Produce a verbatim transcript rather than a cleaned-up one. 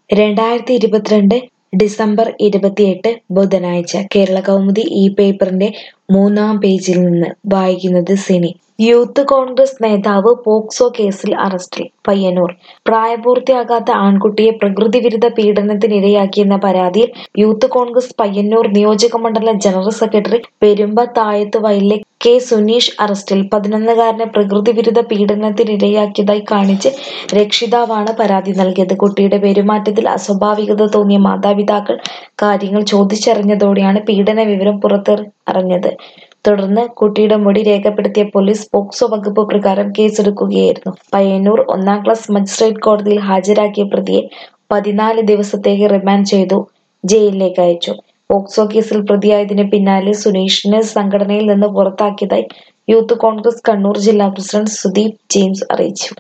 രണ്ടായിരത്തി ഇരുപത്തിരണ്ട് ഡിസംബർ ഇരുപത്തിയെട്ട് ബുധനാഴ്ച കേരളകൗമുദി ഈ പേപ്പറിന്റെ മൂന്നാം പേജിൽ നിന്ന് വായിക്കുന്നത് സിനി. യൂത്ത് കോൺഗ്രസ് നേതാവ് പോക്സോ കേസിൽ അറസ്റ്റിൽ. പയ്യന്നൂർ. പ്രായപൂർത്തിയാകാത്ത ആൺകുട്ടിയെ പ്രകൃതിവിരുദ്ധ പീഡനത്തിനിരയാക്കിയെന്ന പരാതിയിൽ യൂത്ത് കോൺഗ്രസ് പയ്യന്നൂർ നിയോജകമണ്ഡലം ജനറൽ സെക്രട്ടറി പെരുമ്പ താഴത്തുവയലിലെ കെ സുനീഷ് അറസ്റ്റിൽ. പതിനൊന്നുകാരനെ പ്രകൃതിവിരുദ്ധ പീഡനത്തിനിരയാക്കിയതായി കാണിച്ച് രക്ഷിതാവാണ് പരാതി നൽകിയത്. കുട്ടിയുടെ പെരുമാറ്റത്തിൽ അസ്വാഭാവികത തോന്നിയ മാതാപിതാക്കൾ കാര്യങ്ങൾ ചോദിച്ചറിഞ്ഞതോടെയാണ് പീഡന വിവരം പുറത്തറിഞ്ഞത്. തുടർന്ന് കുട്ടിയുടെ മൊഴി രേഖപ്പെടുത്തിയ പോലീസ് പോക്സോ വകുപ്പ് പ്രകാരം കേസെടുക്കുകയായിരുന്നു. പയ്യന്നൂർ ഒന്നാം ക്ലാസ് മജിസ്ട്രേറ്റ് കോടതിയിൽ ഹാജരാക്കിയ പ്രതിയെ പതിനാല് ദിവസത്തേക്ക് റിമാൻഡ് ചെയ്തു ജയിലിലേക്ക് അയച്ചു. പോക്സോ കേസിൽ പ്രതിയായതിന് പിന്നാലെ സുനീഷിനെ സംഘടനയിൽ നിന്ന് പുറത്താക്കിയതായി യൂത്ത് കോൺഗ്രസ് കണ്ണൂർ ജില്ലാ പ്രസിഡന്റ് സുദീപ് ജെയിംസ് അറിയിച്ചു.